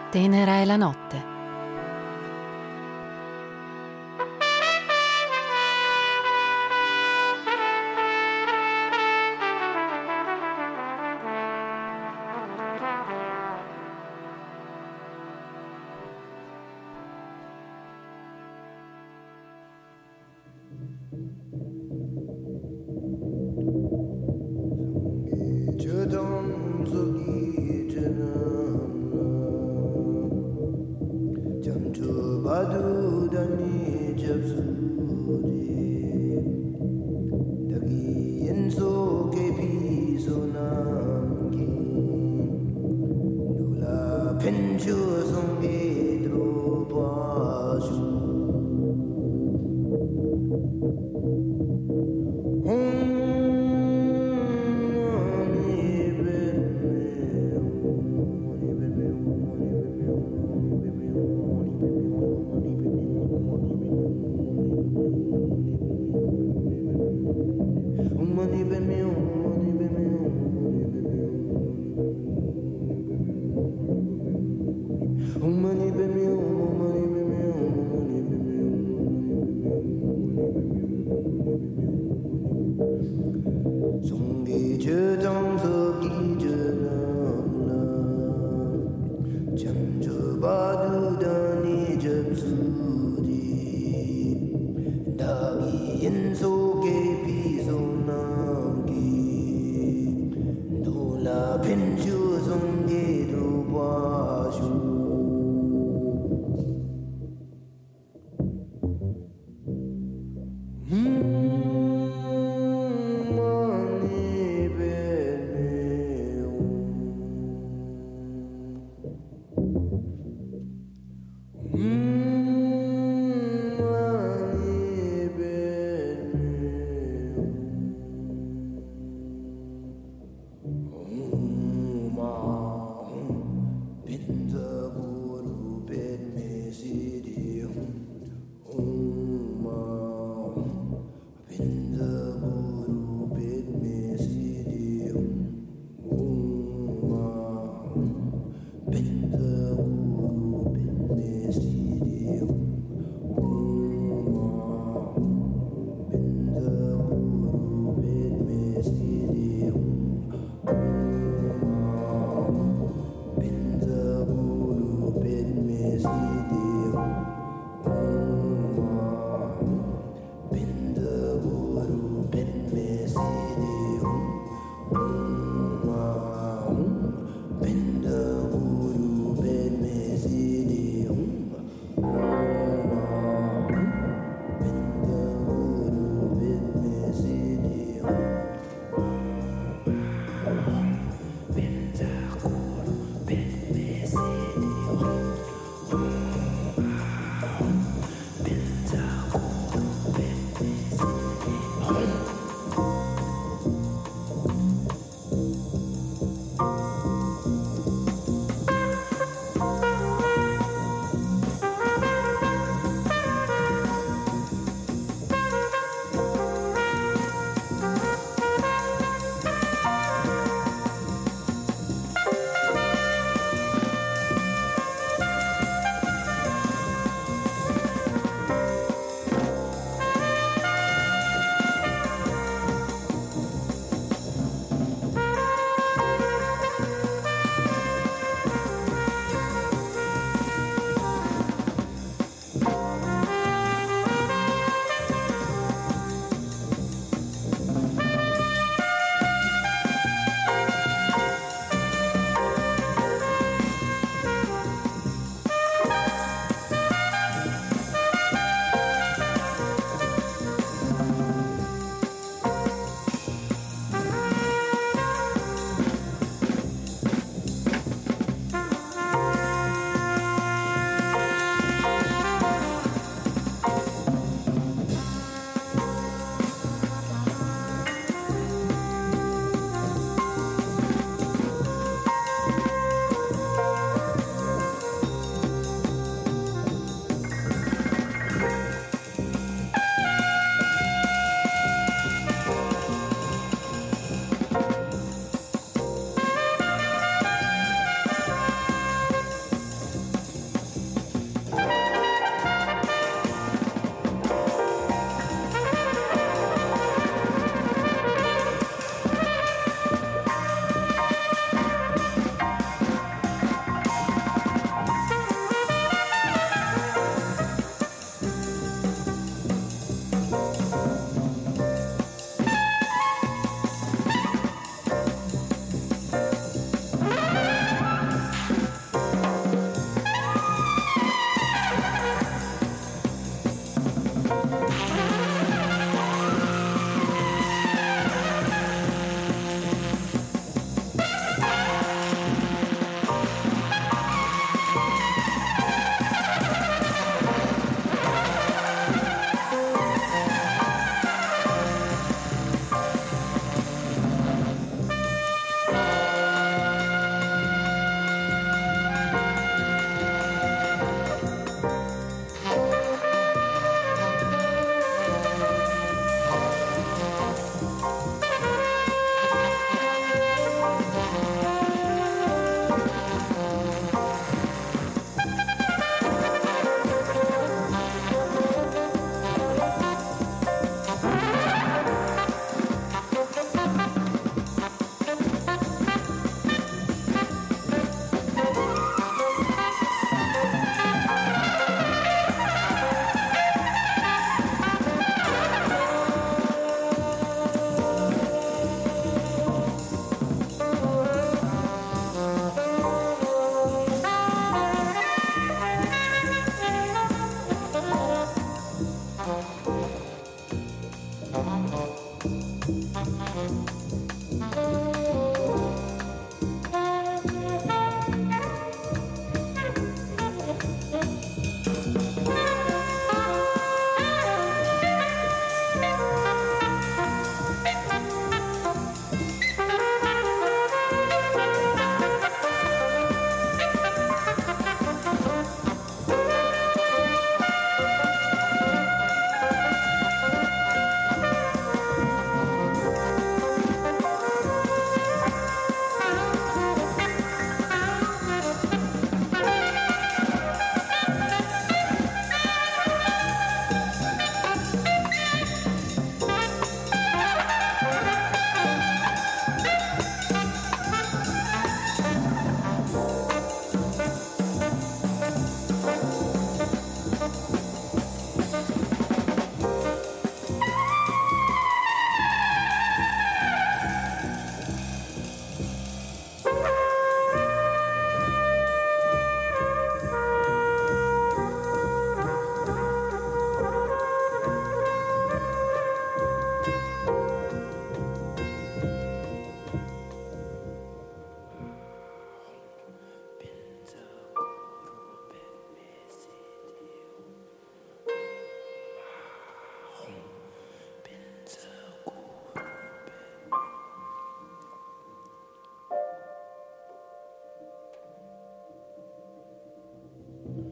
Tenera è la notte.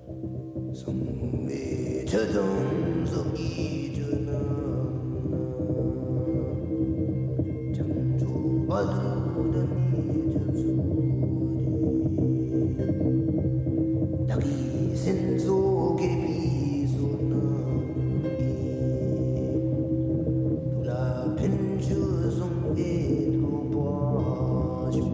성매처럼 속이잖아 창조받으던 이전 소리 낙이 샌 속에 비소나기 노라펜 주성에 들어봐줘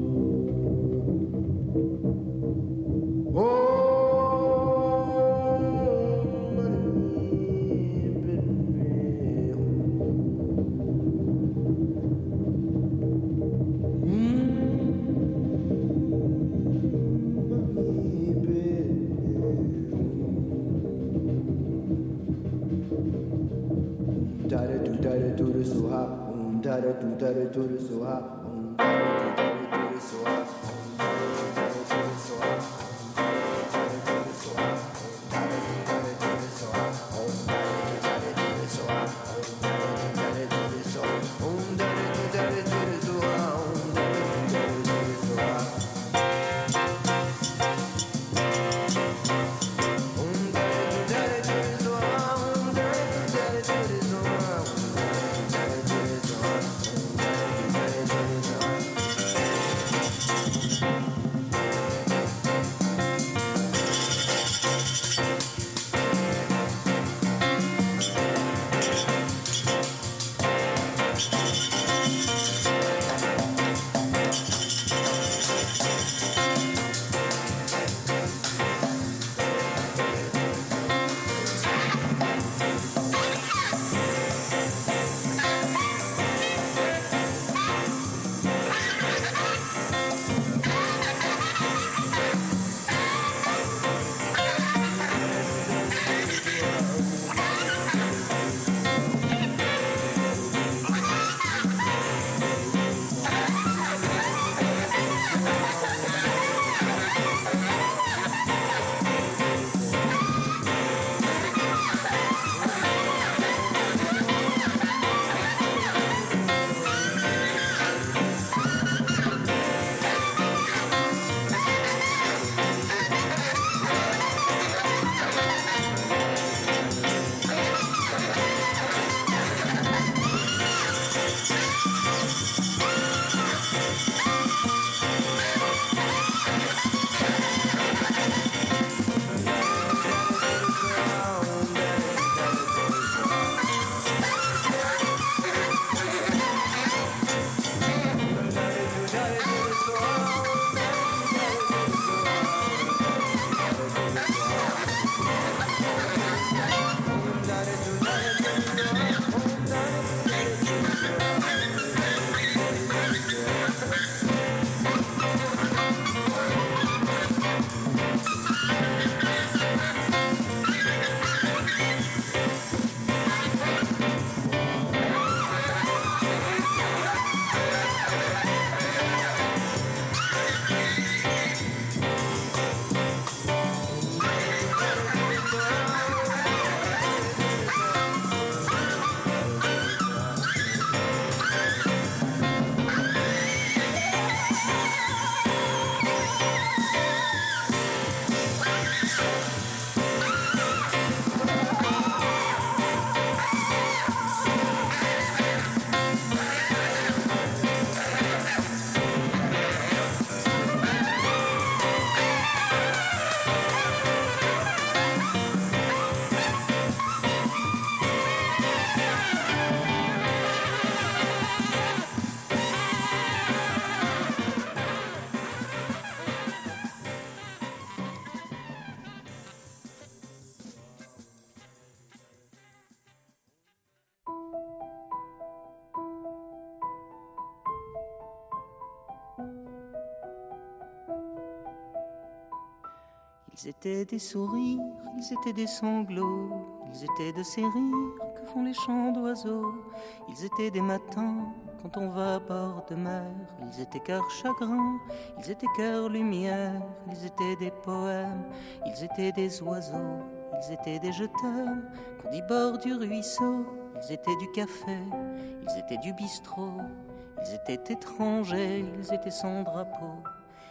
Ils étaient des sourires, ils étaient des sanglots, ils étaient de ces rires que font les chants d'oiseaux. Ils étaient des matins quand on va à bord de mer, ils étaient cœur chagrin, ils étaient cœur lumière, ils étaient des poèmes, ils étaient des oiseaux, ils étaient des je t'aime qu'on dit bord du ruisseau. Ils étaient du café, ils étaient du bistrot, ils étaient étrangers, ils étaient sans drapeau.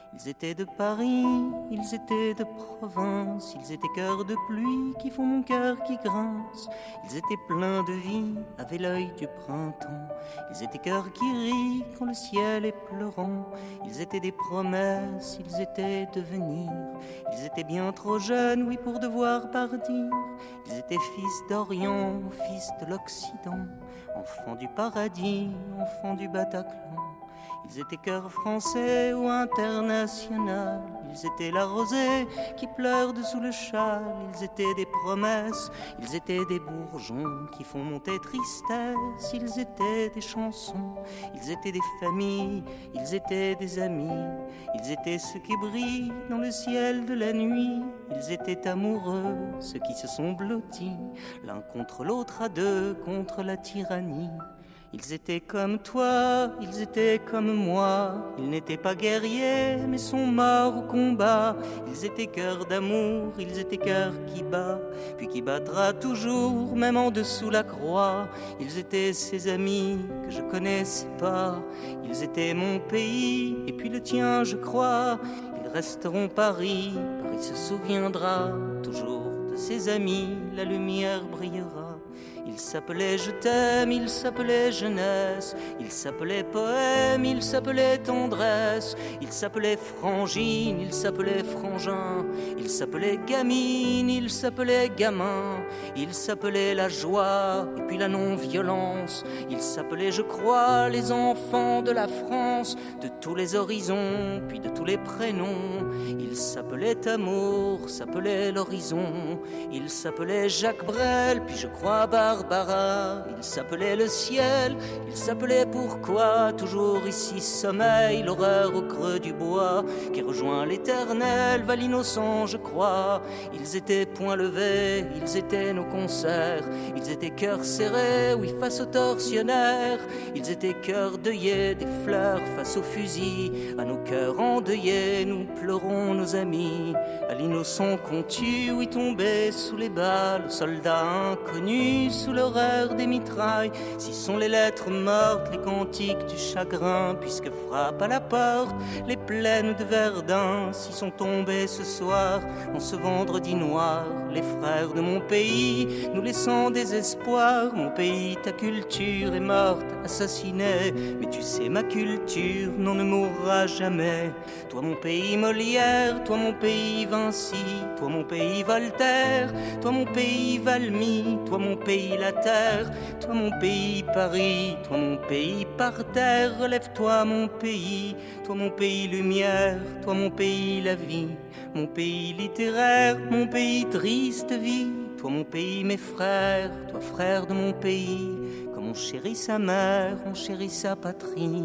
Ils étaient de Paris, ils étaient de province, ils étaient cœurs de pluie qui font mon cœur qui grince. Ils étaient pleins de vie, avaient l'œil du printemps. Ils étaient cœurs qui rient quand le ciel est pleurant. Ils étaient des promesses, ils étaient de venir. Ils étaient bien trop jeunes, oui, pour devoir partir. Ils étaient fils d'Orient, fils de l'Occident, enfants du paradis, enfants du Bataclan. Ils étaient cœurs français ou international. Ils étaient la rosée qui pleure dessous le châle. Ils étaient des promesses, ils étaient des bourgeons qui font monter tristesse. Ils étaient des chansons, ils étaient des familles, ils étaient des amis. Ils étaient ceux qui brillent dans le ciel de la nuit. Ils étaient amoureux, ceux qui se sont blottis l'un contre l'autre à deux contre la tyrannie. Ils étaient comme toi, ils étaient comme moi. Ils n'étaient pas guerriers, mais sont morts au combat. Ils étaient cœurs d'amour, ils étaient cœurs qui bat, puis qui battra toujours, même en dessous la croix. Ils étaient ses amis que je connaissais pas. Ils étaient mon pays, et puis le tien, je crois. Ils resteront Paris, Paris se souviendra toujours de ses amis, la lumière brillera. Il s'appelait Je t'aime, il s'appelait jeunesse, il s'appelait poème, il s'appelait tendresse, il s'appelait frangine, il s'appelait frangin, il s'appelait gamine, il s'appelait gamin, il s'appelait la joie et puis la non-violence, il s'appelait je crois les enfants de la France, de tous les horizons, puis de tous les prénoms. Il s'appelait amour, s'appelait l'horizon, il s'appelait Jacques Brel, puis je crois Barbara, il s'appelait le ciel, il s'appelait pourquoi, toujours ici sommeil, l'horreur au creux du bois, qui rejoint l'éternel, va l'innocent je crois. Ils étaient poings levés, ils étaient nos concerts, ils étaient cœurs serrés, oui face aux tortionnaires, ils étaient cœurs deuillés, des fleurs face aux fusils, à nos cœurs endeuillés, nous pleurons nos amis, à l'innocent qu'on tue, oui tombé sous les balles, soldats inconnus, sous l'horreur des mitrailles. Si sont les lettres mortes, les cantiques du chagrin, puisque frappent à la porte les plaines de Verdun. Si sont tombés ce soir, en ce vendredi noir, les frères de mon pays, nous laissant désespoir. Mon pays, ta culture est morte, assassinée, mais tu sais ma culture, non ne mourra jamais. Toi mon pays Molière, toi mon pays Vinci, toi mon pays Voltaire, toi mon pays Valmy, toi mon pays la terre, toi mon pays Paris, toi mon pays par terre, relève-toi mon pays, toi mon pays lumière, toi mon pays la vie, mon pays littéraire, mon pays triste vie, toi mon pays mes frères, toi frère de mon pays, comme on chérit sa mère, on chérit sa patrie.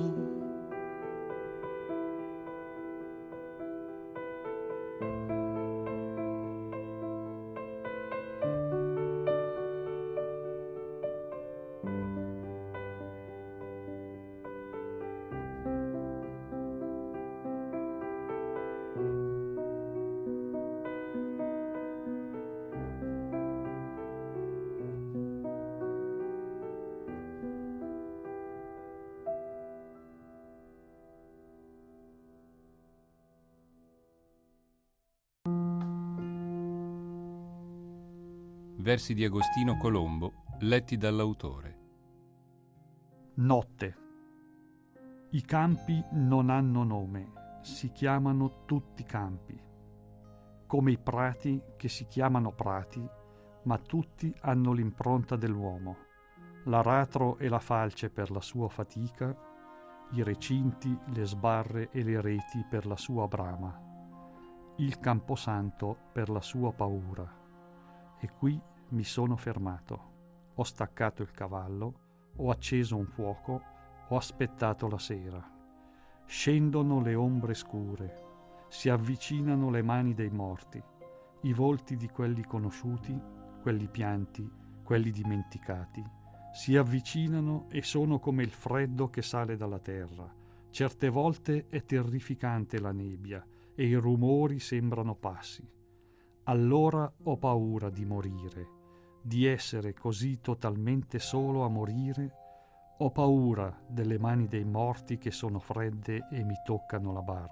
Versi di Agostino Colombo, letti dall'autore. Notte. I campi non hanno nome, si chiamano tutti campi. Come i prati che si chiamano prati, ma tutti hanno l'impronta dell'uomo. L'aratro e la falce per la sua fatica, i recinti, le sbarre e le reti per la sua brama, il camposanto per la sua paura. E qui mi sono fermato, ho staccato il cavallo, ho acceso un fuoco, ho aspettato la sera. Scendono le ombre scure, si avvicinano le mani dei morti, i volti di quelli conosciuti, quelli pianti, quelli dimenticati, si avvicinano e sono come il freddo che sale dalla terra. Certe volte è terrificante la nebbia e i rumori sembrano passi. Allora ho paura di morire, di essere così totalmente solo a morire. Ho paura delle mani dei morti che sono fredde e mi toccano la barba.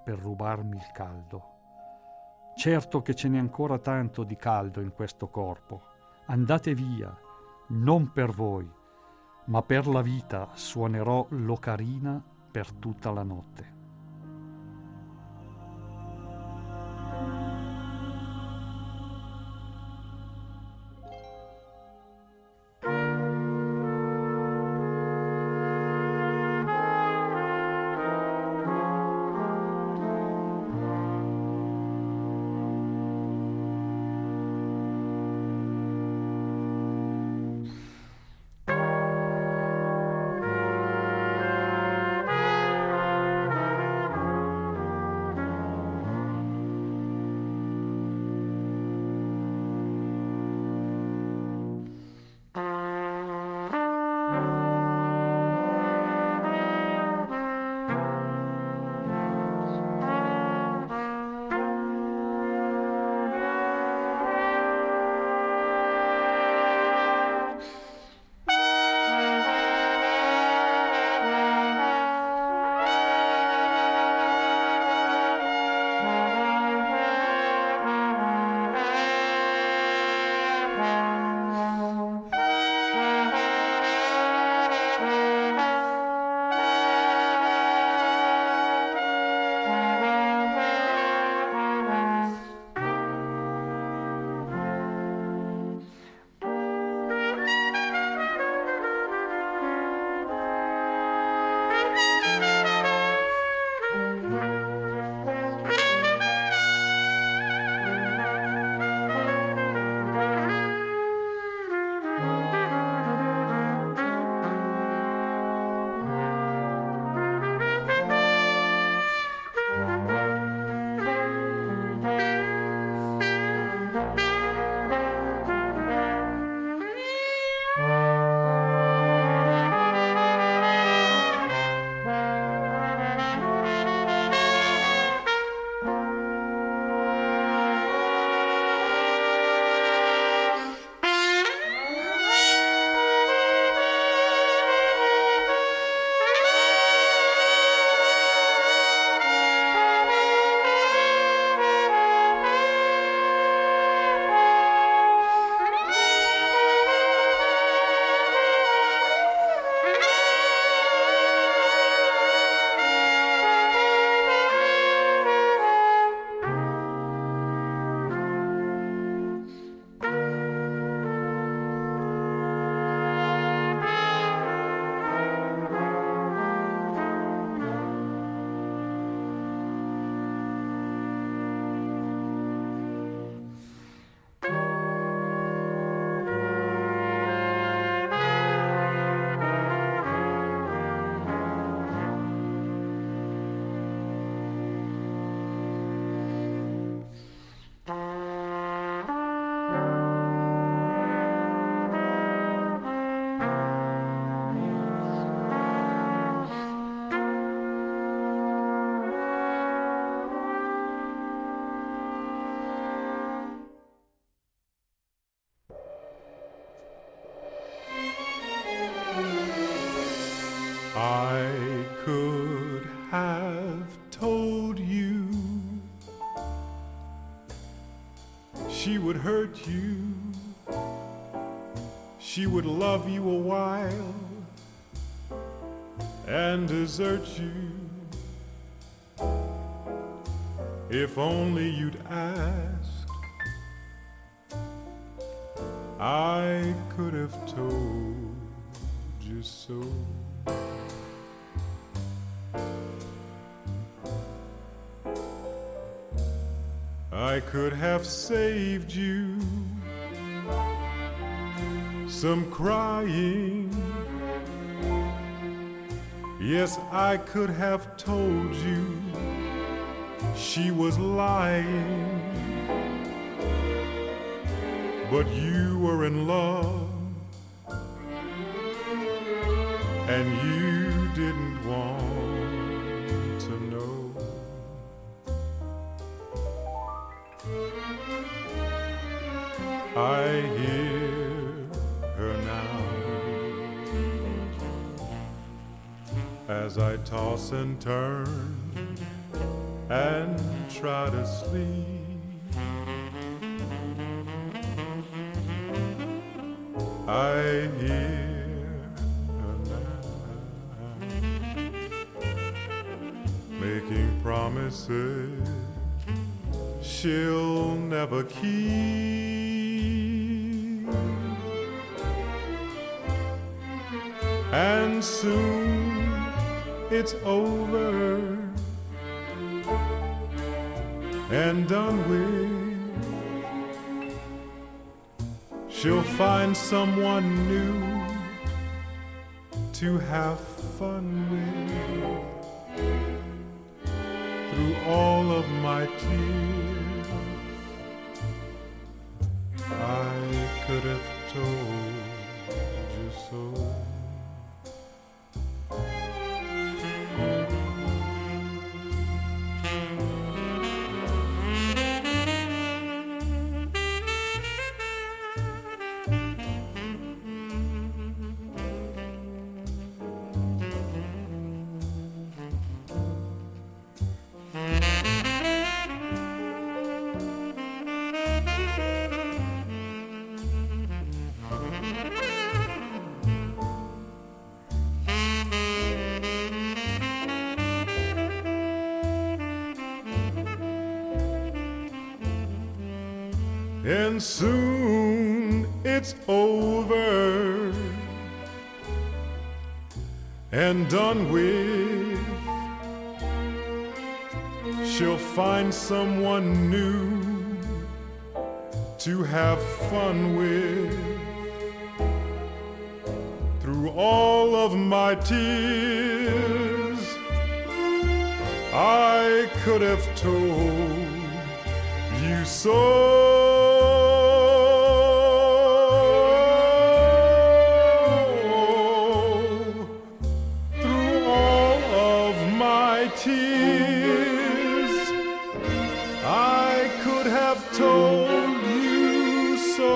per rubarmi il caldo. Certo che ce n'è ancora tanto di caldo in questo corpo. Andate via, non per voi, ma per la vita suonerò l'ocarina per tutta la notte. I could have told you she would hurt you, she would love you a while and desert you. If only you'd asked, I could have told you so. I could have saved you some crying. Yes, I could have told you she was lying. But you were in love and you didn't want to know. I hear her now as I toss and turn and try to sleep. I hear her now, making promises she'll never keep. And soon it's over and done with. She'll find someone new to have fun with. Through all of my tears, I could have told you so. And soon it's over and done with. She'll find someone new to have fun with. Through all of my tears, I could have told you so. Tears, I could have told you so.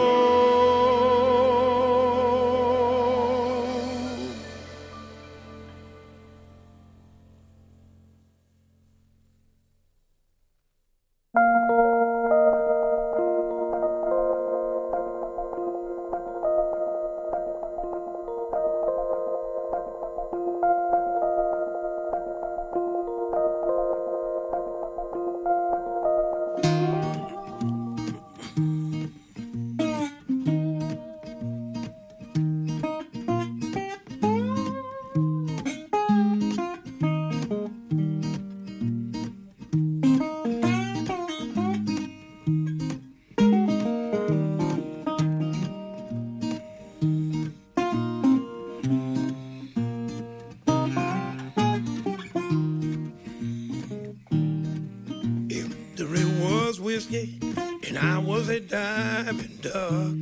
And I was a diving duck.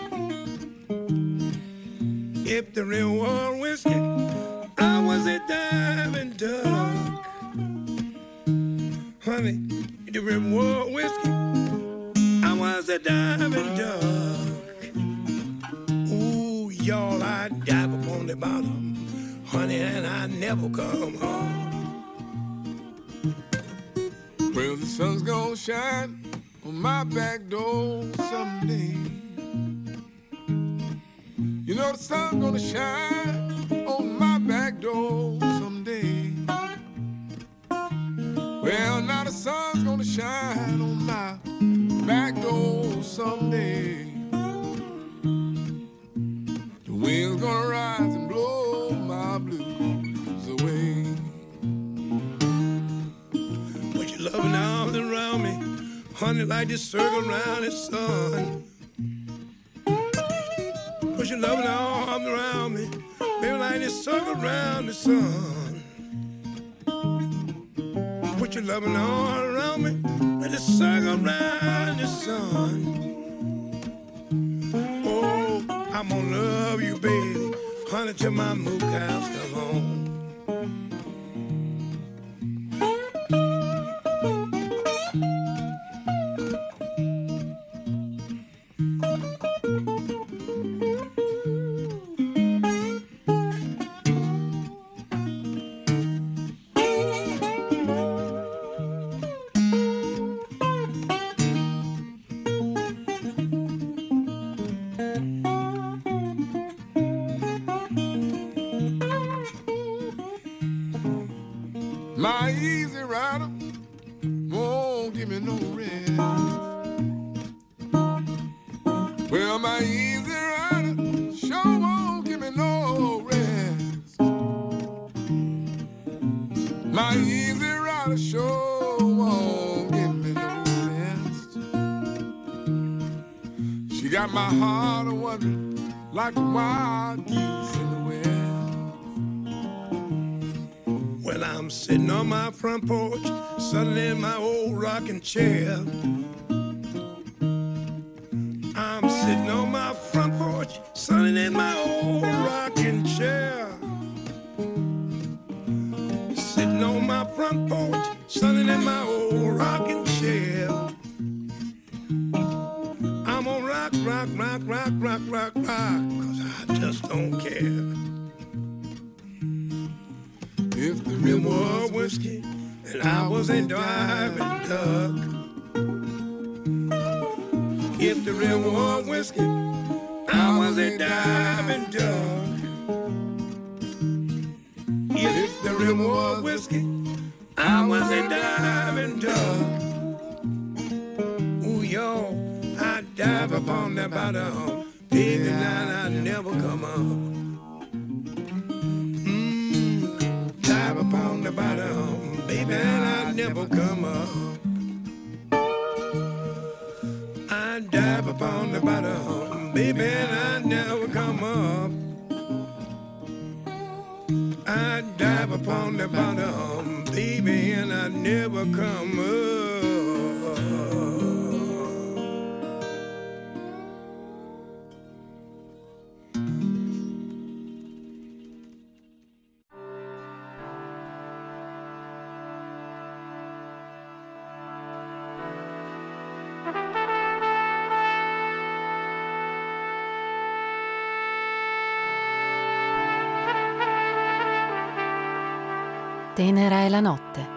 If the river was whiskey, I was a diving duck. Honey, if the river was whiskey, I was a diving duck. Ooh, y'all, I dive upon the bottom, honey, and I never come home. Well, the sun's gonna shine on my back door someday. You know the sun's gonna shine on my back door someday. Well, now the sun's gonna shine on my back door someday. The wind's gonna rise and blow my blues away. Put your loving arms around me, honey, like the circle around the sun. Put your loving arms around me, baby, like the circle around the sun. Put your loving arms around me, like the circle around the sun. Oh, I'm gonna love you, baby, honey, till my moo cows come home. My easy rider won't give me no rest. Well, my easy rider sure won't give me no rest. My easy rider sure won't give me no rest. She got my heart a wondering like a wild geese in the west. Well, I'm sitting on my front porch, sitting in my old rocking chair. I'm sitting on my front porch, sunning in my old rocking chair. Sitting on my front porch, sunning in my old rocking chair. I'm gonna rock, rock, rock, rock, rock, rock, rock, 'cause I just don't care. If the Rim was whiskey and I was a diving duck. If the rim was whiskey, I was a diving duck. If the rim was whiskey, I was a diving duck. Ooh, y'all, I dive upon that bottom, baby, now I never come up. Dive upon the bottom, baby, and I never come up. I dive upon the bottom, baby, and I never come up. I dive upon the bottom, baby, and I never come up. Tenera è la notte.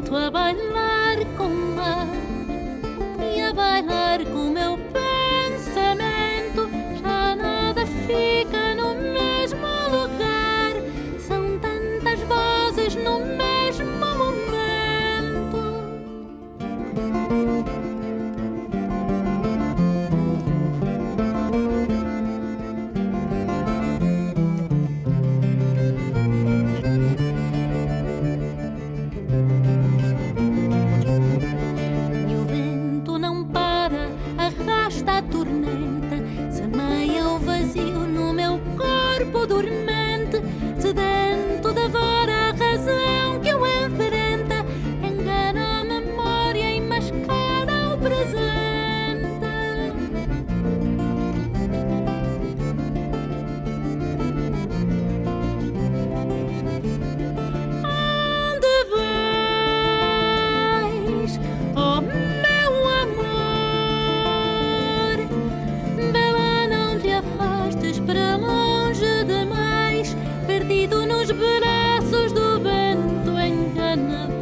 vento a bailar com o mar e a bailar com o meu pensamento. Já nada fica no mesmo lugar, são tantas vozes no mesmo momento. Dormente, sedento de ver a razão que o enfrenta, engana a memória e mascara o presente. Onde vais, oh meu amor? Vê lá, não te afastes para longe demais, perdido nos braços do vento enganador.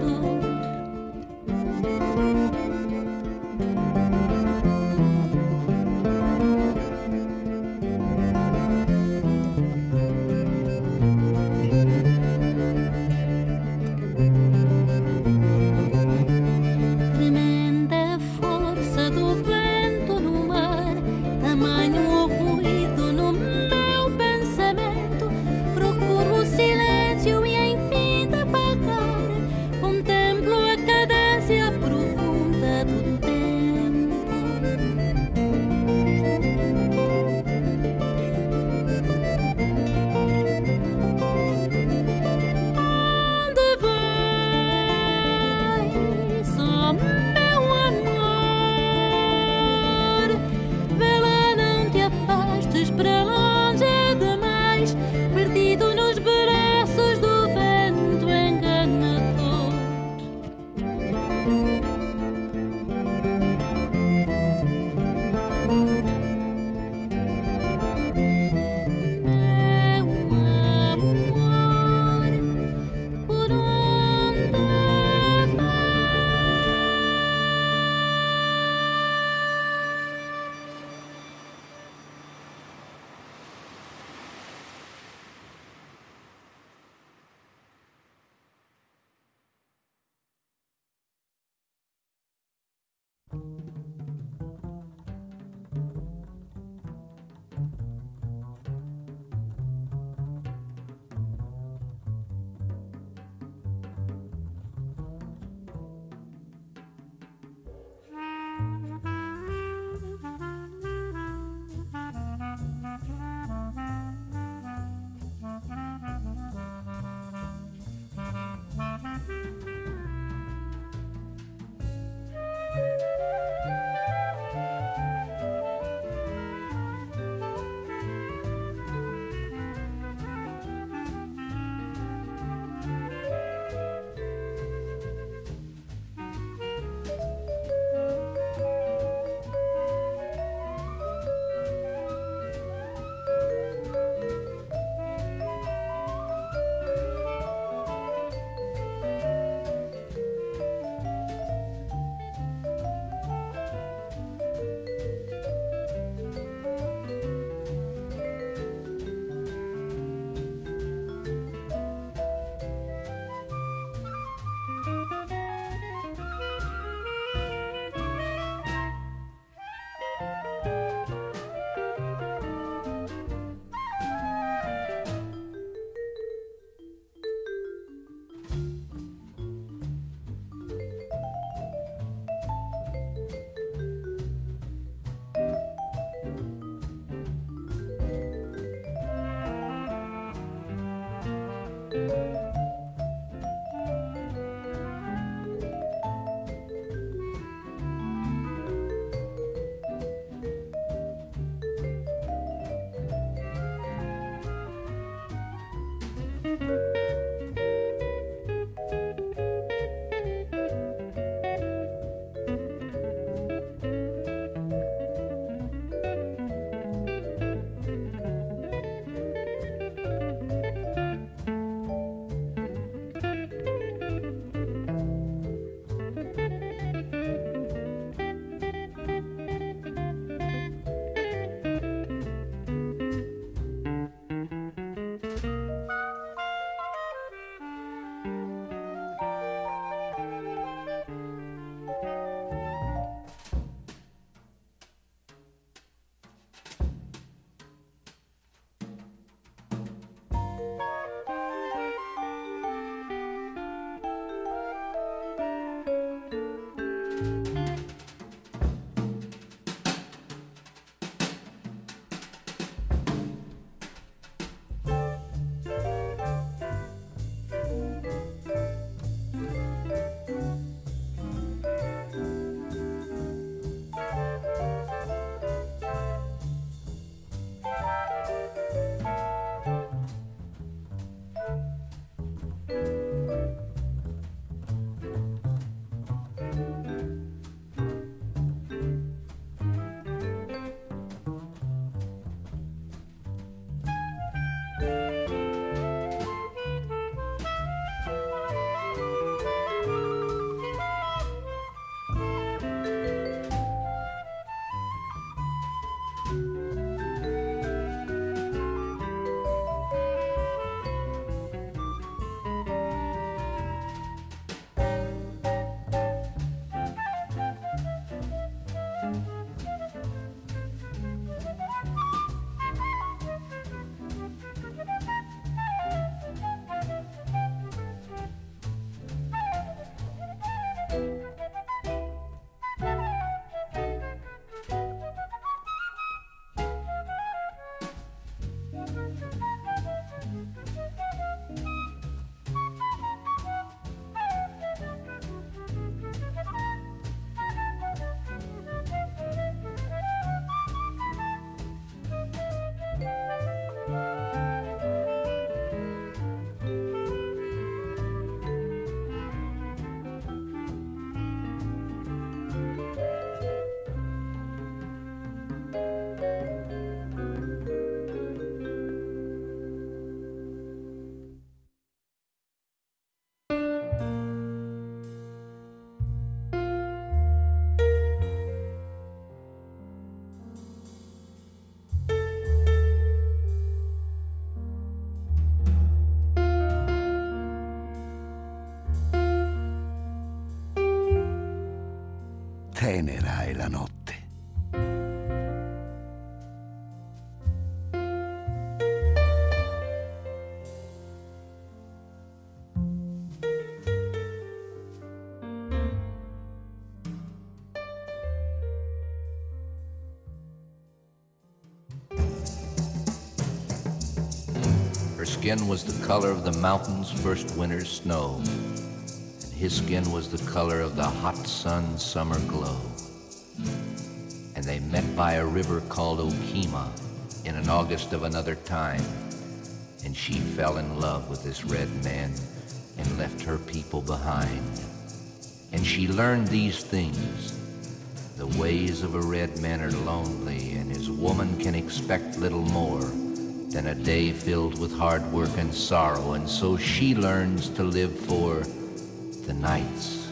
Tremenda a força do vento no mar, tamanho o ruído no meu pensamento. Procuro o silêncio e enfim de apagar, contemplo a cadência profunda do tempo. Onde vais, oh meu amor? Vê lá, não te afastes para longe demais, perdido nos braços do vento enganador. Meu amor, por onde tenera è la notte. Her skin was the color of the mountain's first winter's snow, and his skin was the color of the hot sun's summer glow. And they met by a river called Okima in an August of another time, and she fell in love with this red man and left her people behind. And she learned these things. The ways of a red man are lonely, and his woman can expect little more than a day filled with hard work and sorrow, and so she learns to live for the nights.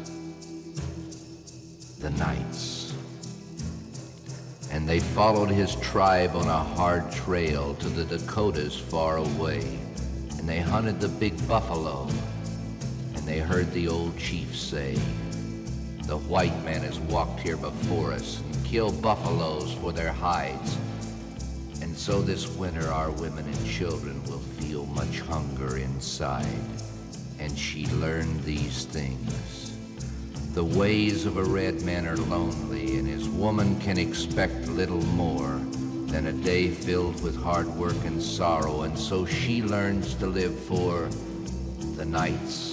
The nights. And they followed his tribe on a hard trail to the Dakotas far away, and they hunted the big buffalo, and they heard the old chief say, "The white man has walked here before us and killed buffaloes for their hides. And so this winter our women and children will feel much hunger inside." And she learned these things. The ways of a red man are lonely, and his woman can expect little more than a day filled with hard work and sorrow, and so she learns to live for the nights.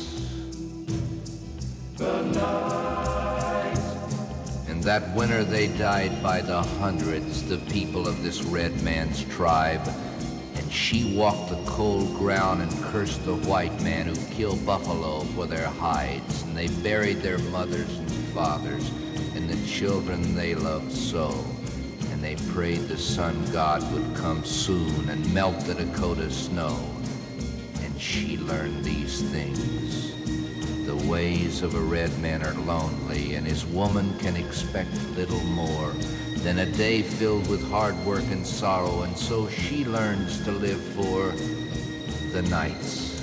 The nights. And that winter they died by the hundreds, the people of this red man's tribe. And she walked the cold ground and cursed the white man who killed buffalo for their hides. And they buried their mothers and fathers and the children they loved so. And they prayed the sun god would come soon and melt the Dakota snow. And she learned these things. The ways of a red man are lonely, and his woman can expect little more than a day filled with hard work and sorrow, and so she learns to live for the nights.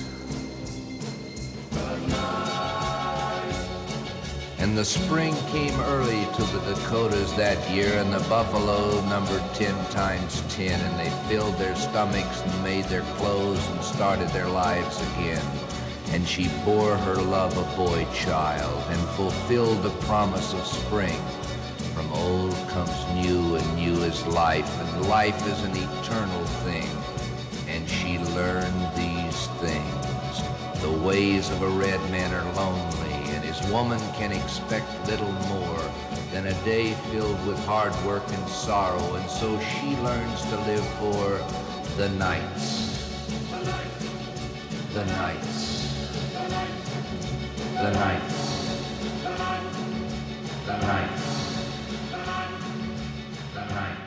And the spring came early to the Dakotas that year, and the buffalo numbered 10 times 10, and they filled their stomachs and made their clothes and started their lives again. And she bore her love a boy child and fulfilled the promise of spring. From old comes new, and new is life, and life is an eternal thing. And she learned these things. The ways of a red man are lonely, and his woman can expect little more than a day filled with hard work and sorrow, and so she learns to live for the nights. The nights. The nights. The nights. The nights.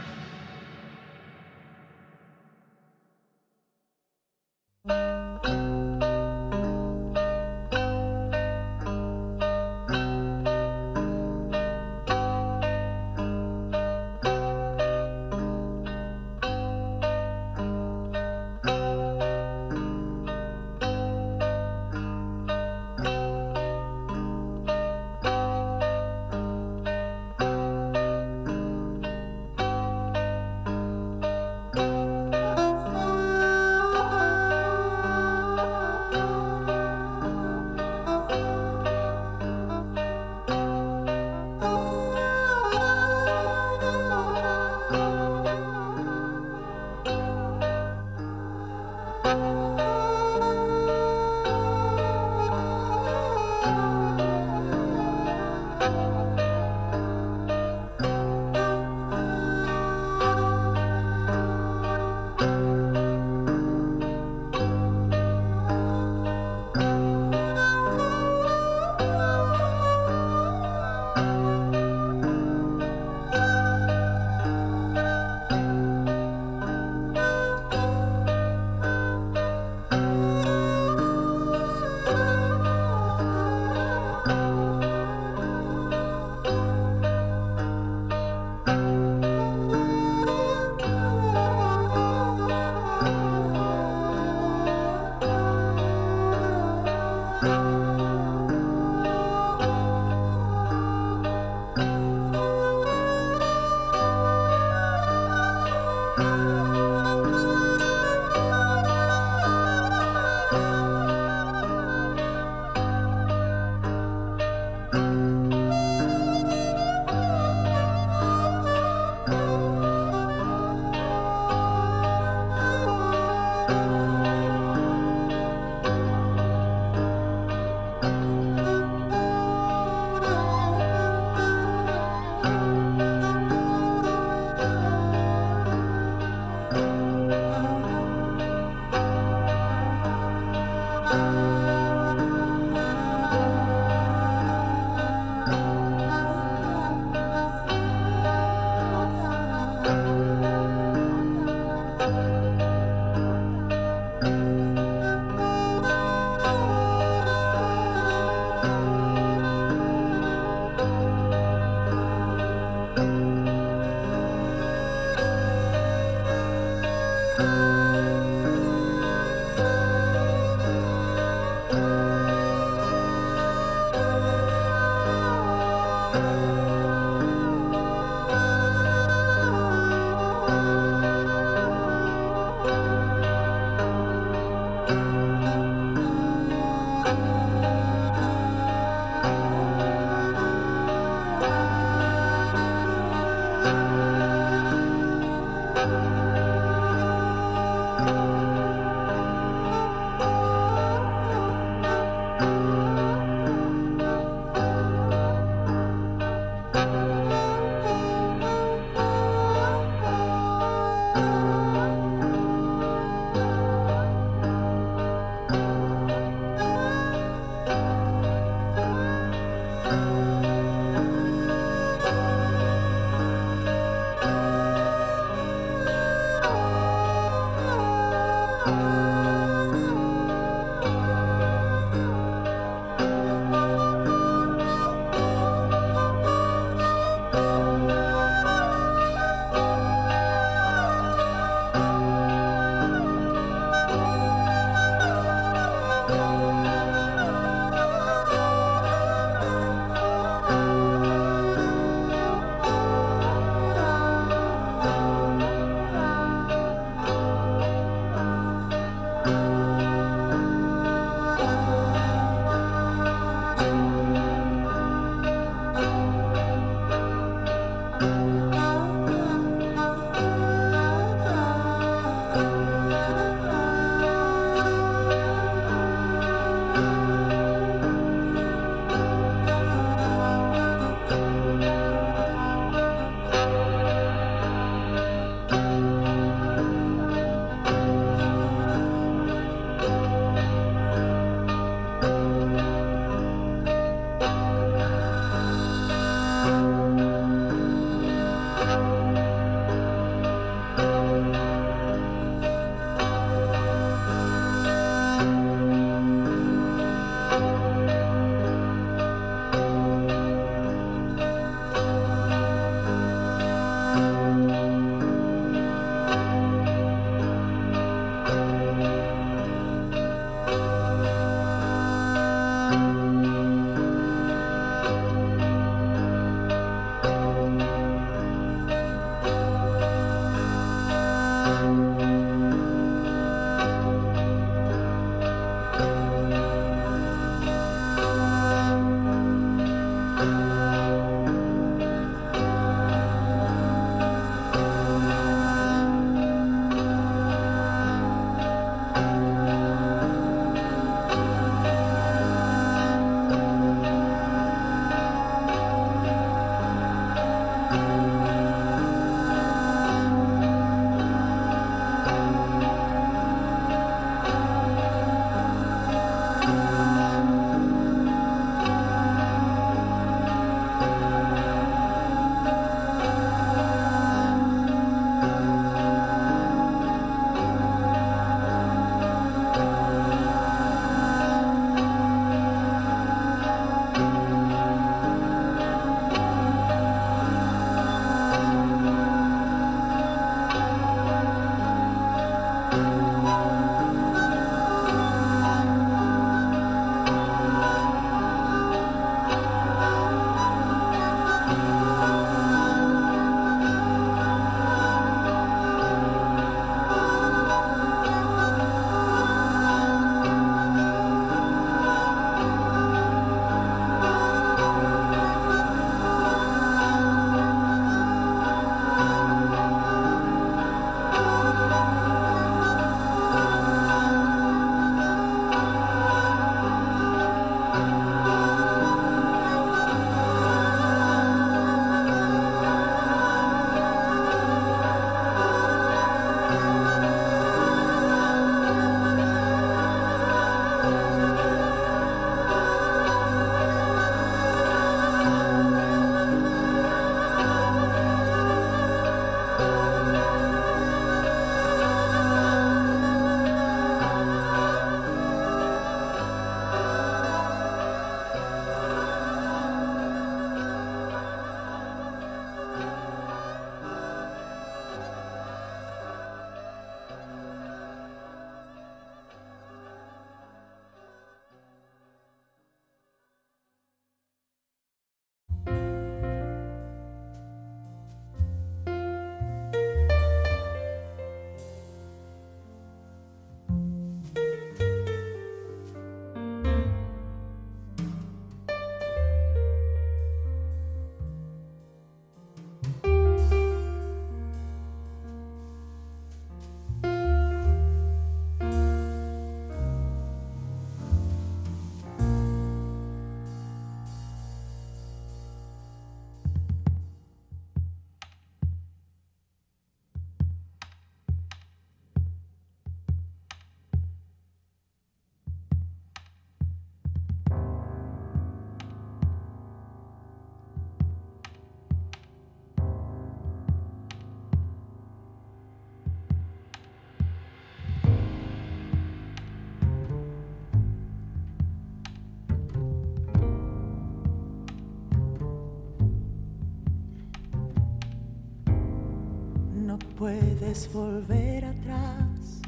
puedes volver atrás,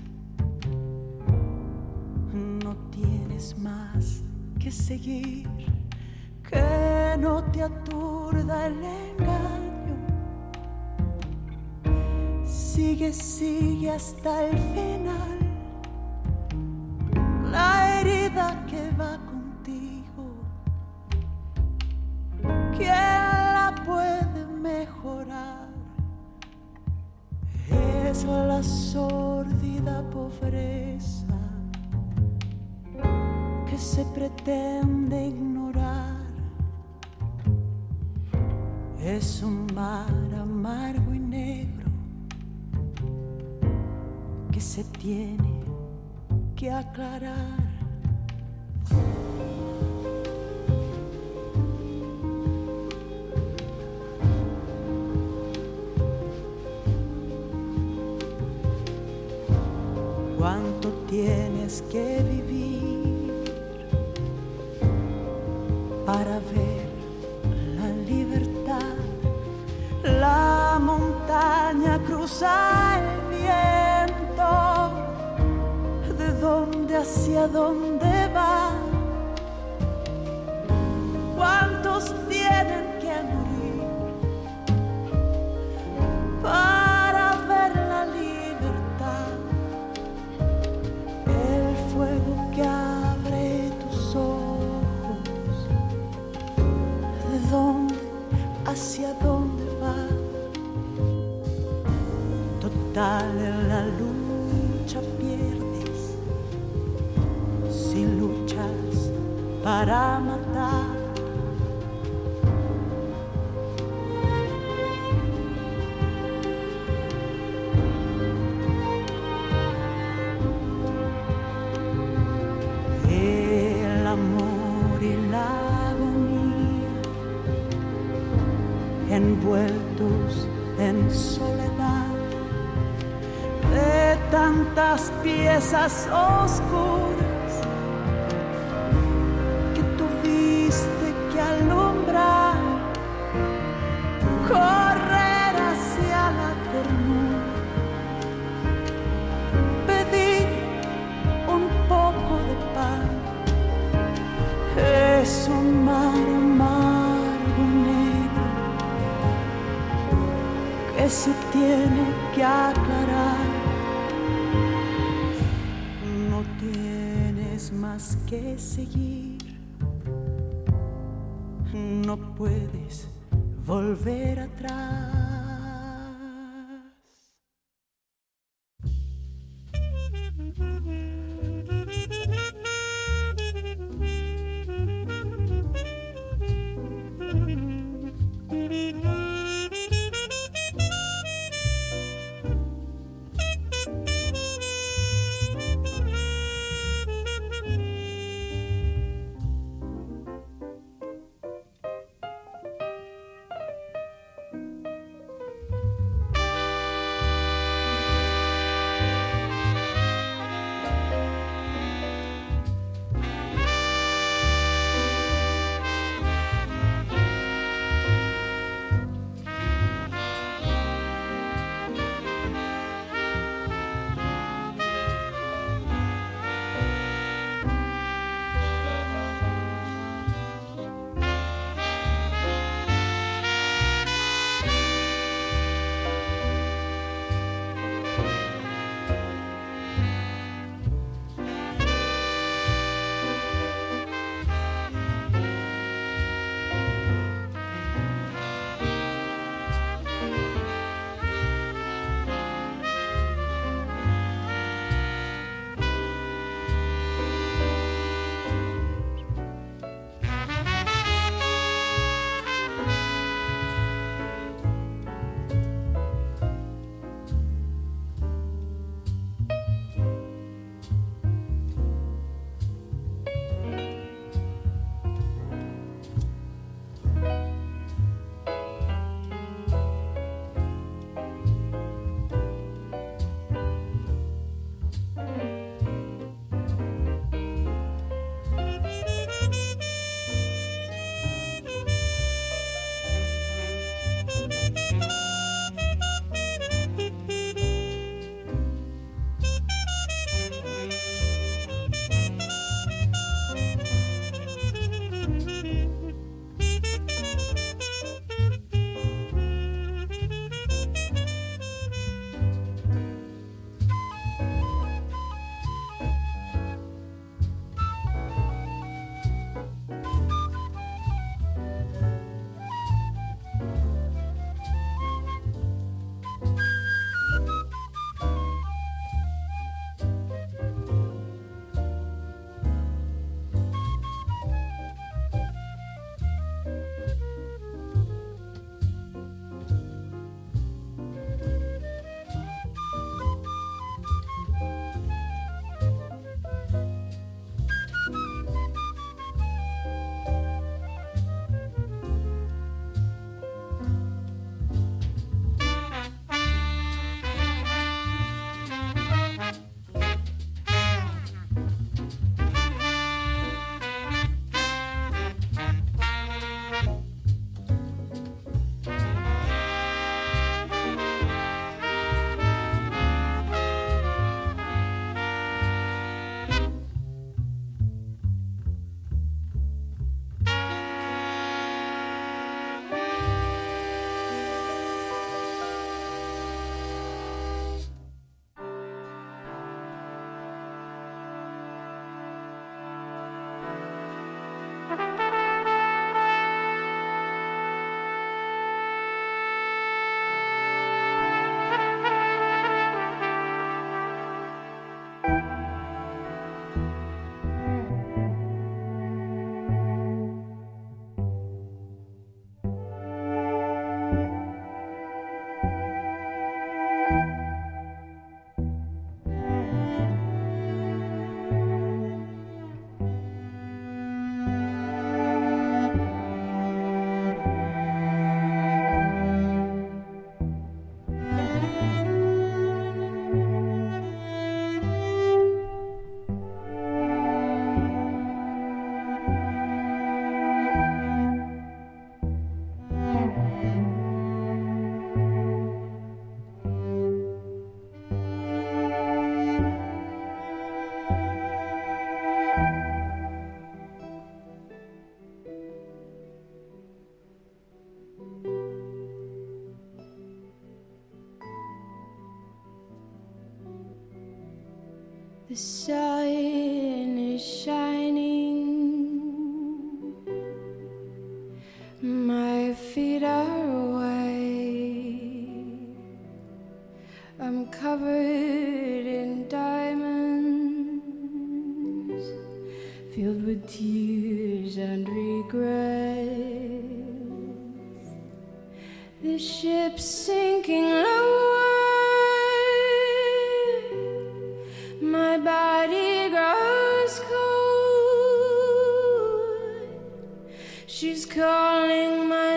no tienes más que seguir, que no te aturda el engaño. Sigue, sigue hasta el final, la herida que va contigo, ¿quién la puede mejorar? Es la sórdida pobreza que se pretende ignorar. Es un mar amargo y negro que se tiene que aclarar. ¿Cuánto tienes que vivir para ver la libertad? La montaña cruza el viento, ¿de dónde hacia dónde va? ¿Cuántos tienen que morir para ver la libertad? El fuego que abre tus ojos, ¿de dónde hacia dónde va? Total, en la lucha pierdes si luchas para matar. El amor y la agonía envueltos en soledad de tantas piezas oscuras que tuviste que alumbrar, correr hacia la ternura, pedir un poco de pan. Es un mar amargo y negro que se tiene que aclarar. No tienes más que seguir, no puedes volver atrás. The sun is shining, my feet are white, I'm covered in diamonds, filled with tears and regrets. The ship's sinking low. My body grows cold. She's calling my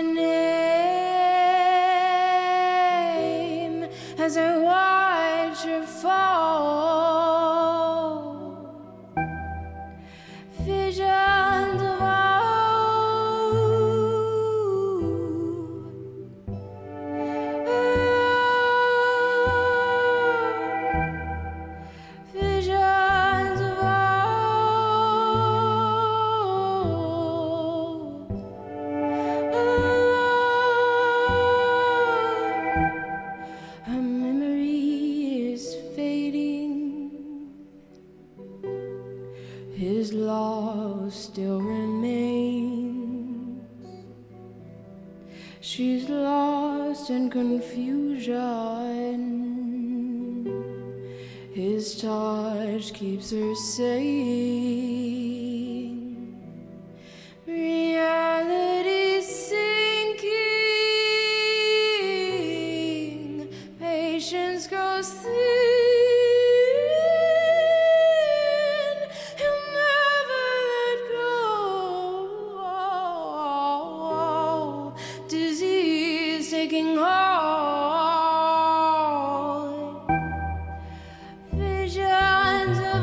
name as I watch her fall. Visions of his love still remains. She's lost in confusion. His touch keeps her sane. Reality's sinking. Patience grows thin. Taking hold, visions of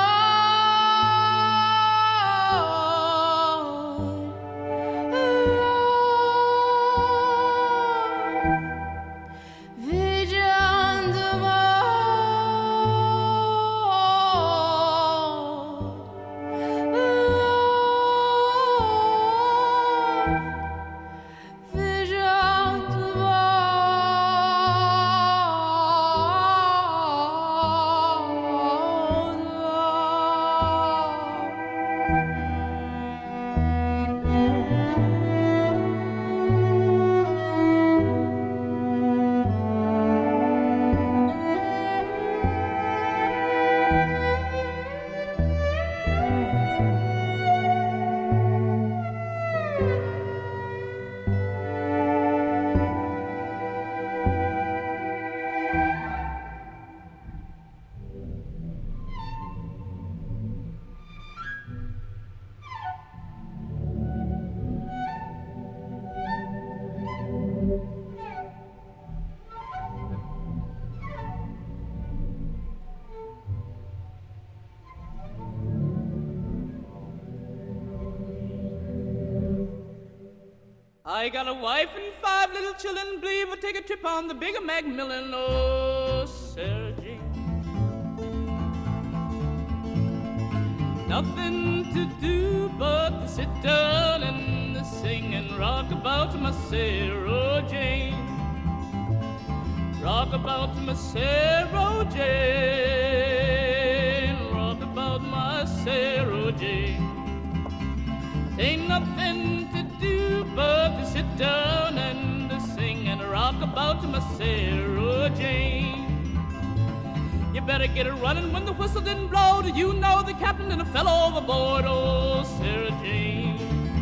old, visions of I got a wife and 5 little children, believe I'll take a trip on the bigger Macmillan. Oh, Sarah Jane. Nothing to do but to sit down and to sing and rock about my Sarah Jane. Rock about my Sarah Jane. Rock about my Sarah Jane. Ain't nothing to do but to sit down and to sing and rock about my Sarah Jane. You better get it running. When the whistle didn't blow, do you know the captain and fell overboard? Oh, Sarah Jane.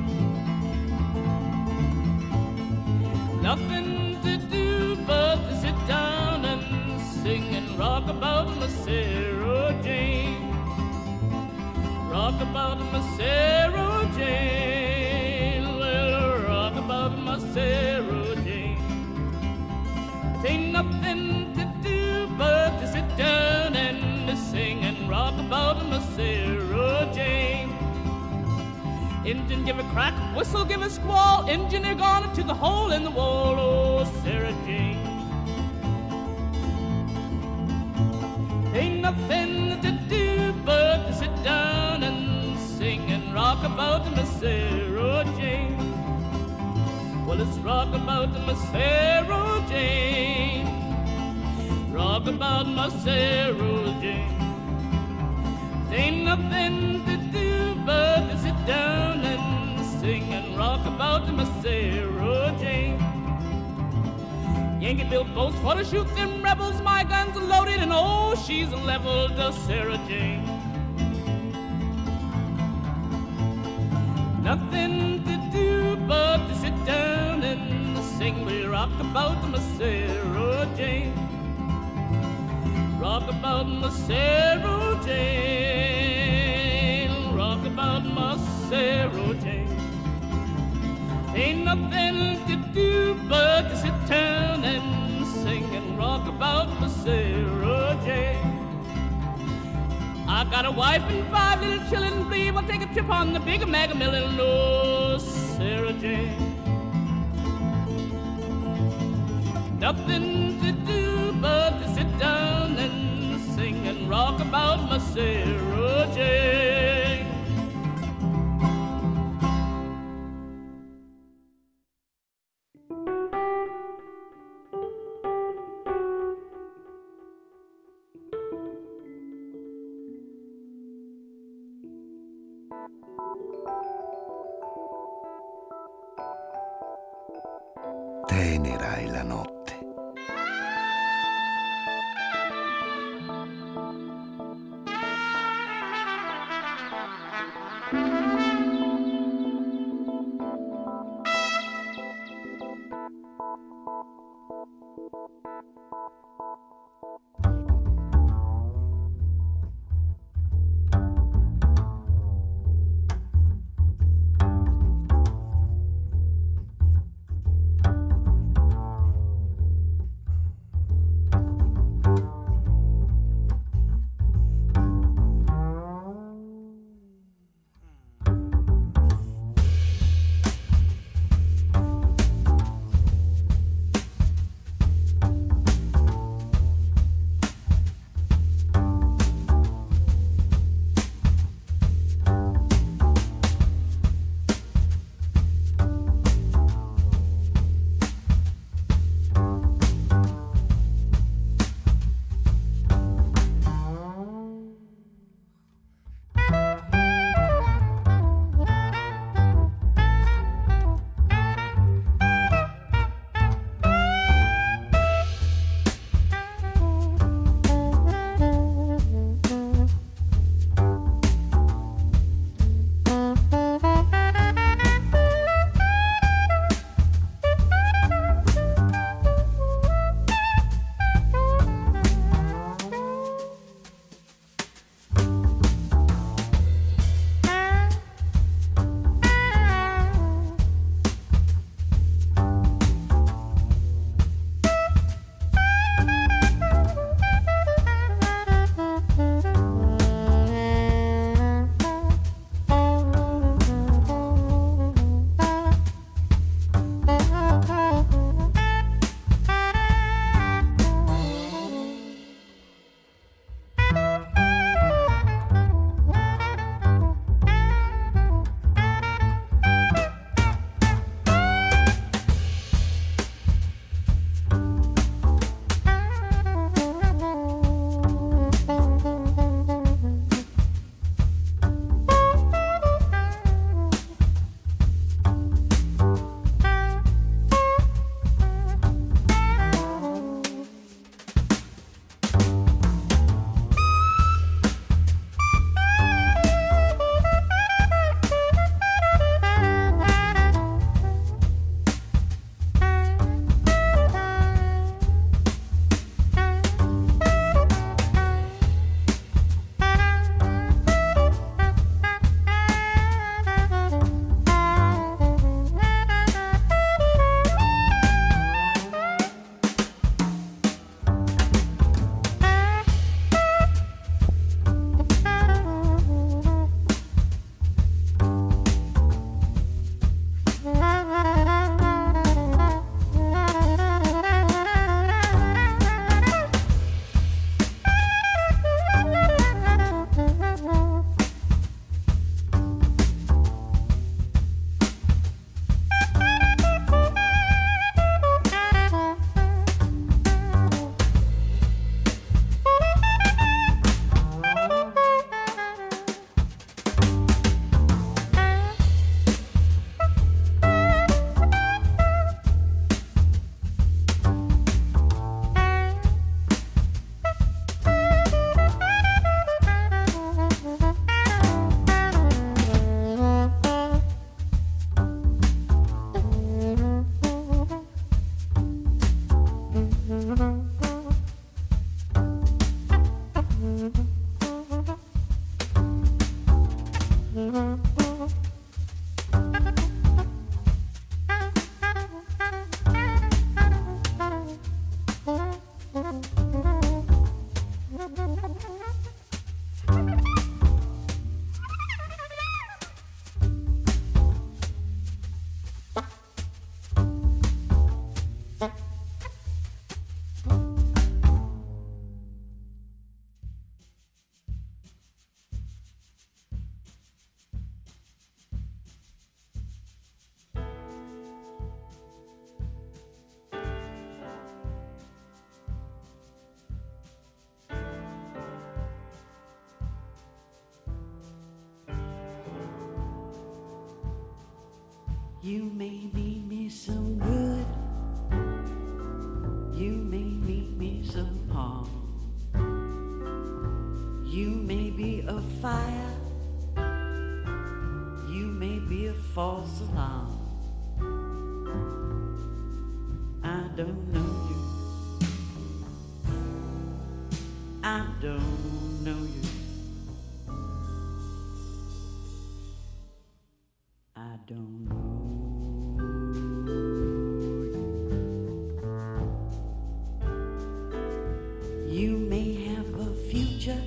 Nothing to do but to sit down and sing and rock about my Sarah Jane. Rock about my Sarah Jane. Well, rock about my Sarah Jane. Ain't nothing to do but to sit down and to sing and rock about my Sarah Jane. Engine give a crack, whistle give a squall, engineer gone to the hole in the wall, oh Sarah Jane. Ain't nothing to do but to sit down and sing and rock about my Sarah Jane. Well, it's rock about my Sarah Jane. Rock about my Sarah Jane. Ain't nothing to do but to sit down and sing and rock about my Sarah Jane. Yankee built boats for to shoot them rebels. My guns are loaded and oh, she's leveled to Sarah Jane. Nothing to do but to sit down and sing. We rock about my Sarah Jane. Rock about my Sarah Jane. Rock about my Sarah Jane. Ain't nothing to do but to sit down and sing and rock about my Sarah Jane. I got a wife and 5 little children, believe I'll take a trip on the big Mega Million, oh, Sarah Jane. Nothing to do but to sit down and sing and rock about my Sarah Jane. Tenera è la notte. You may mean me some good, you may mean me some harm. You may be a fire, you may be a false alarm. I don't know you, I don't know you, I don't know. You may have a future,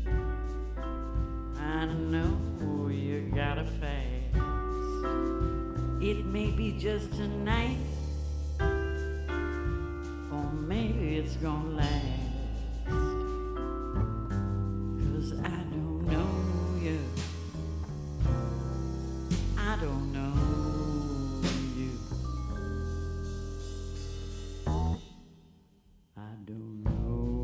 I know you got a past. It may be just tonight, or maybe it's gonna last. 'Cause I don't know you, I don't know you, I don't know.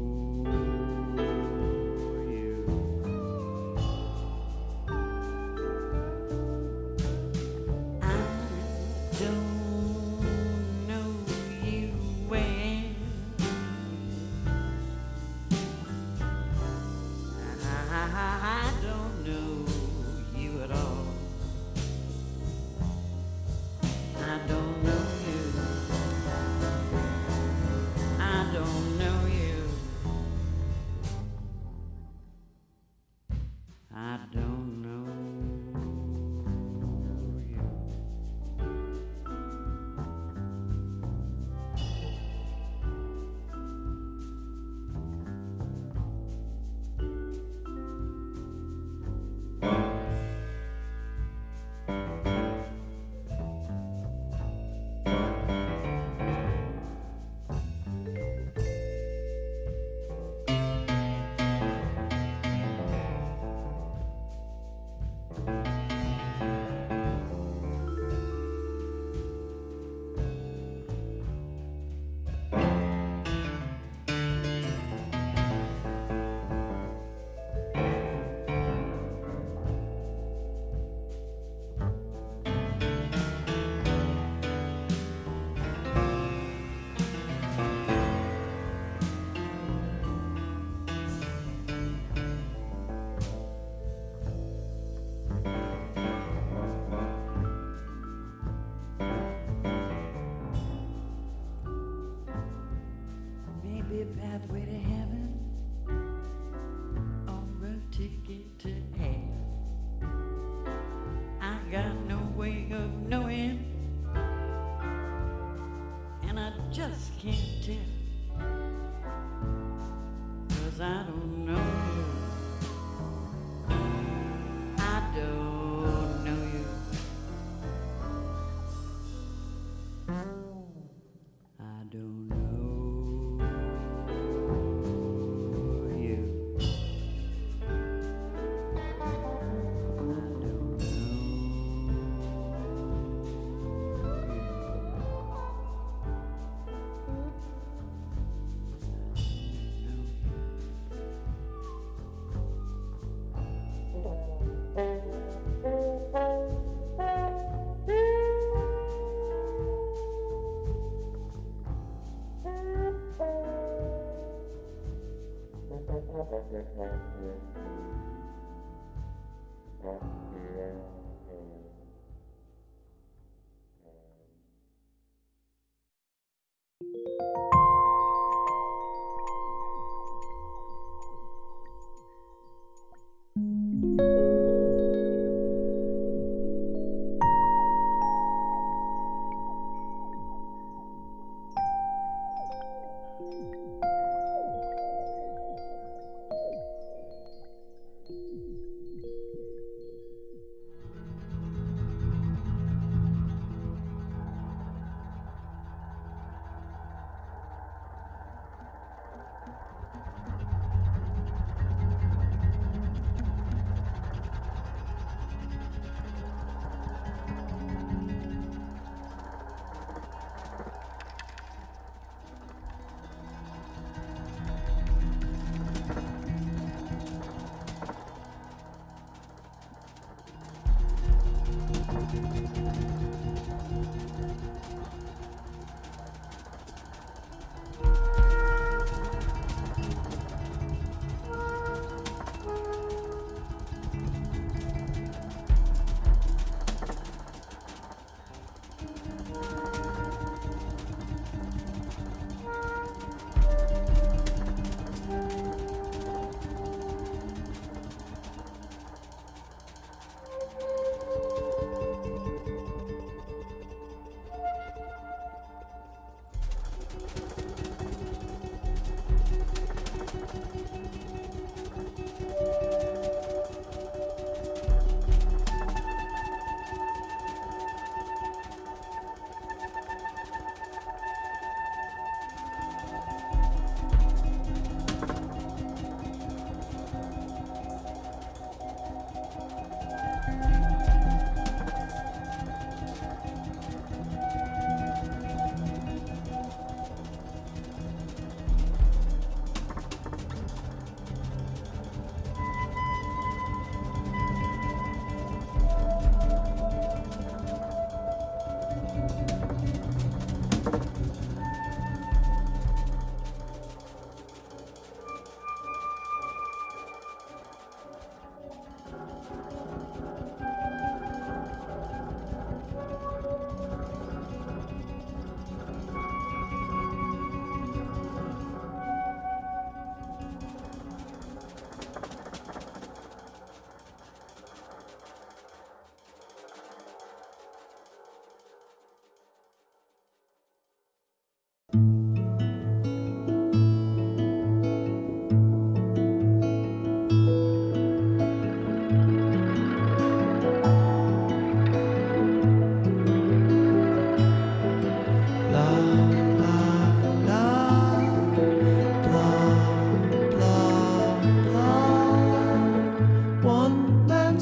Maybe a pathway to heaven, or a ticket to hell. I got no way of knowing, and I just can't tell. 'Cause I don't know you, I don't know you, I don't know.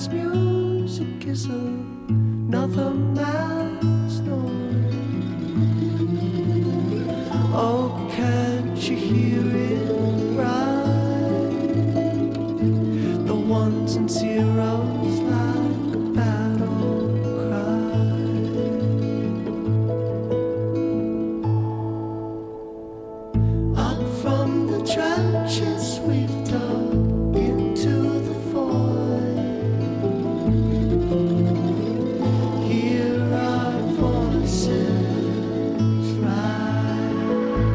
man's music is another man's noise. Oh, can't you hear it right? The ones and zeros like a battle cry. Up from the trenches we've dug into the void. Hear our voices rise.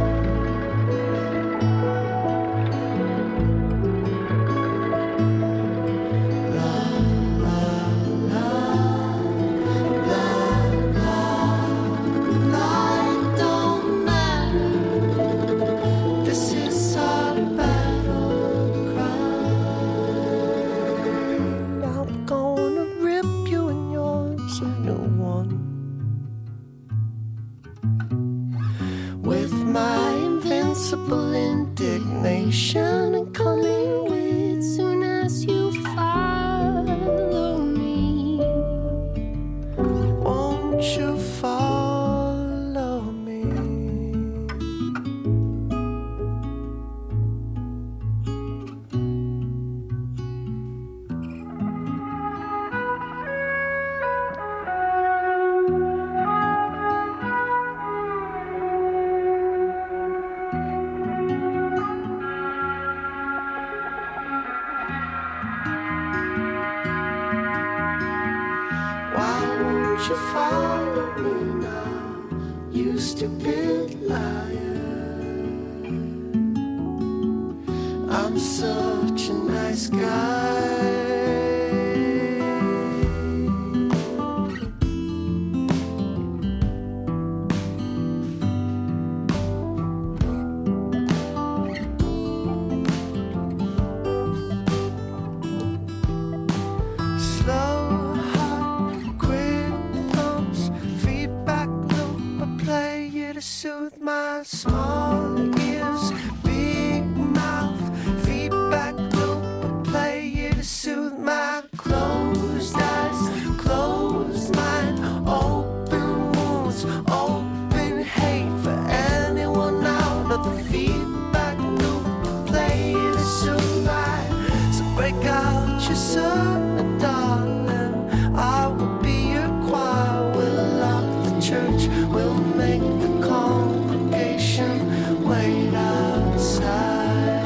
La la la la la la. It don't matter. This is our battle cry. I'm gonna rip you and yours a new one. With my invincible indignation and cunning wit, soon as you follow me, won't you follow me? Why won't you follow me now, you stupid liar? I'm such a nice guy. Slow, hot, quick thumps, feedback loop. I play you to soothe my small ears, big mouth. Feedback loop. I play you to soothe my closed eyes, closed mind, open wounds, open hate for anyone out of the feedback loop. I play you to soothe my. So break out your sword, darling. I will be your choir. We'll lock the church. We'll make the congregation wait outside.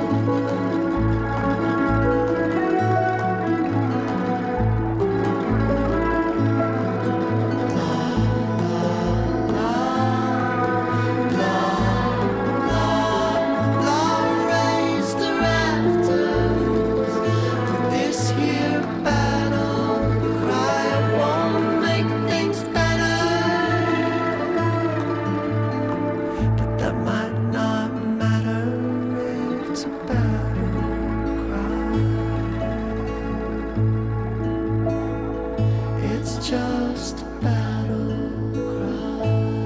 Raise the rafters to this here battle cry. Won't make things better, but that might not matter. It's a battle cry. It's just a battle cry.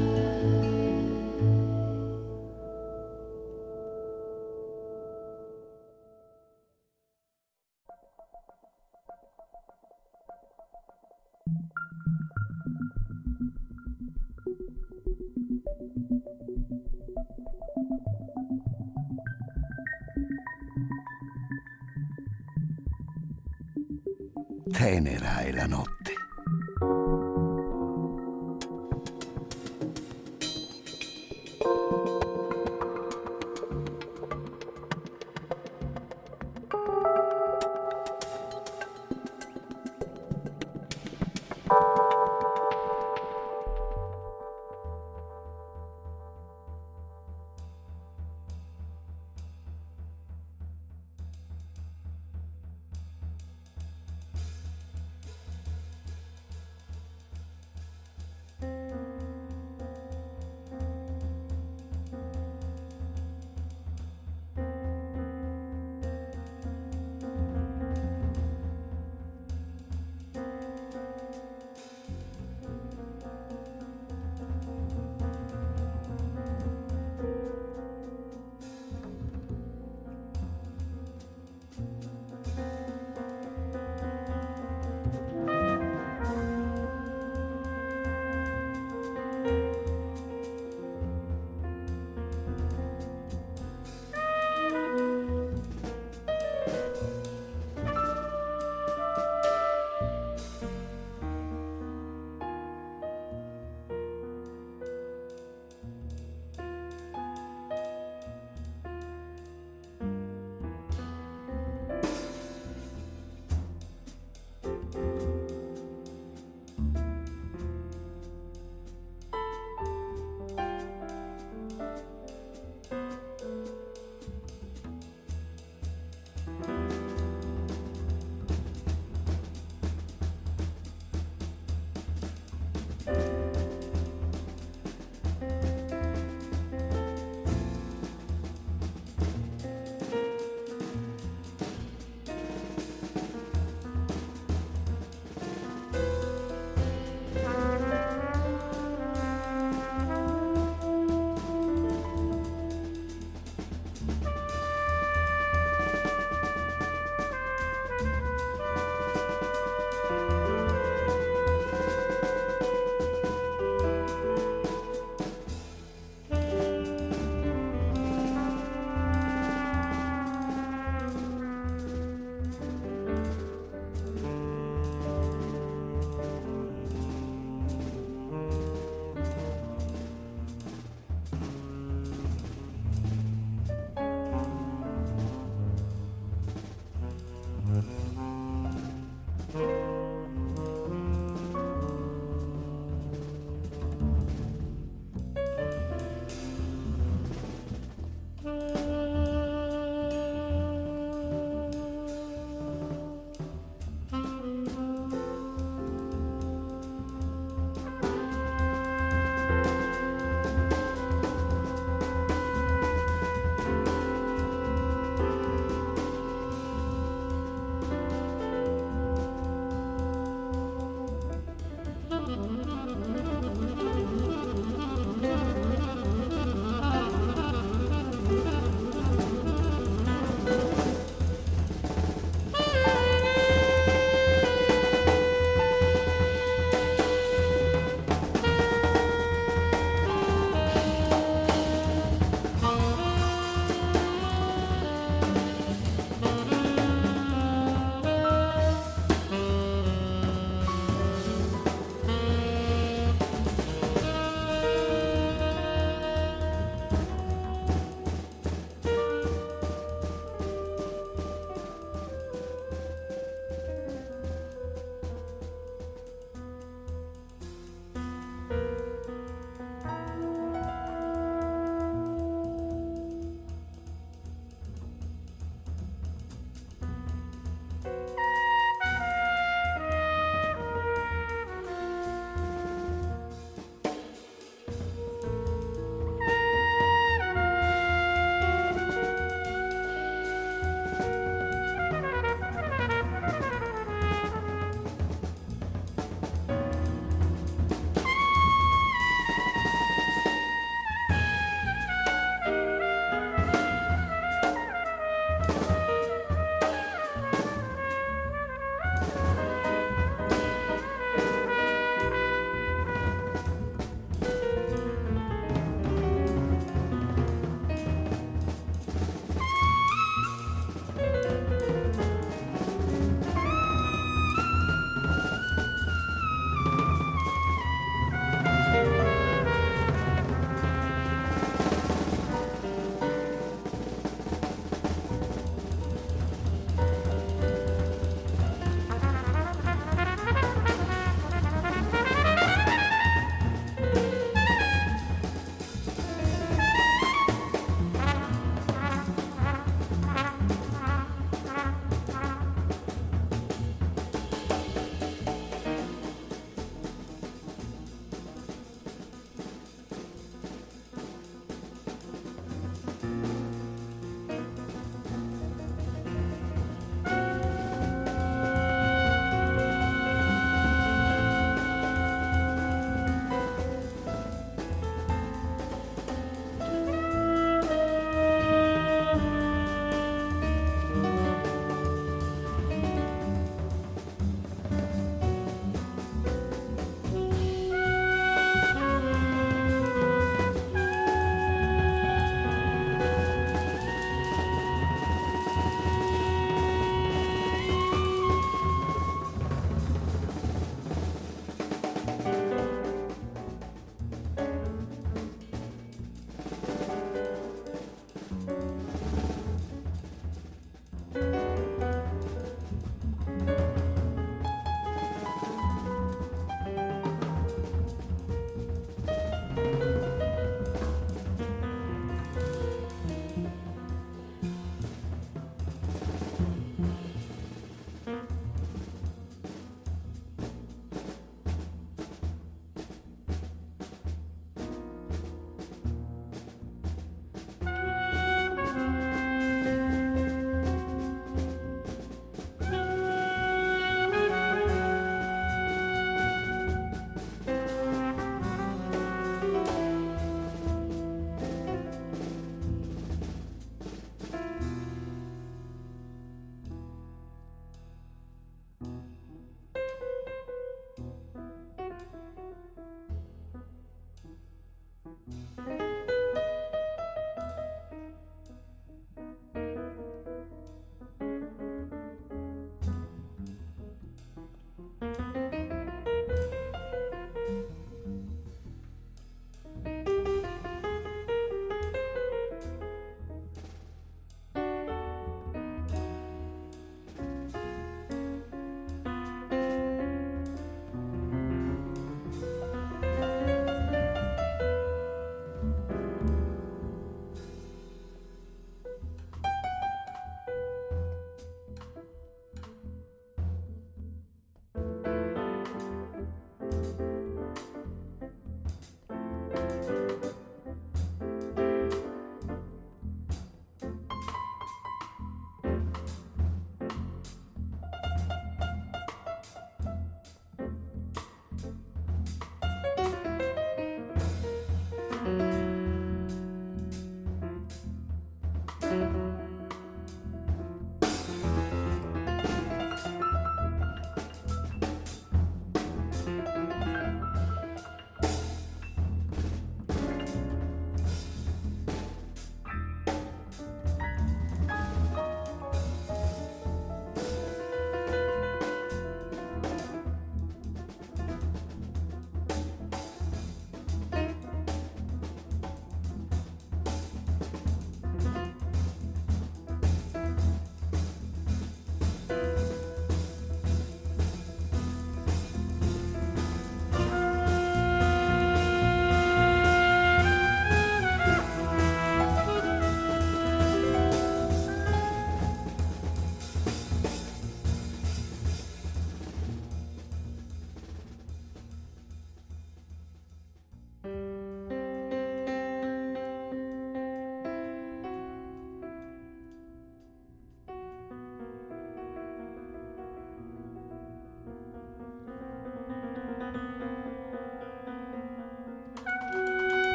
Tenera è la notte.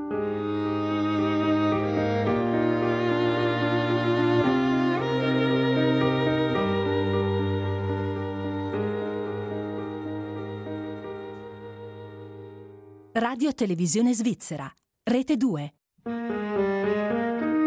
Radio Televisione Svizzera, Rete 2.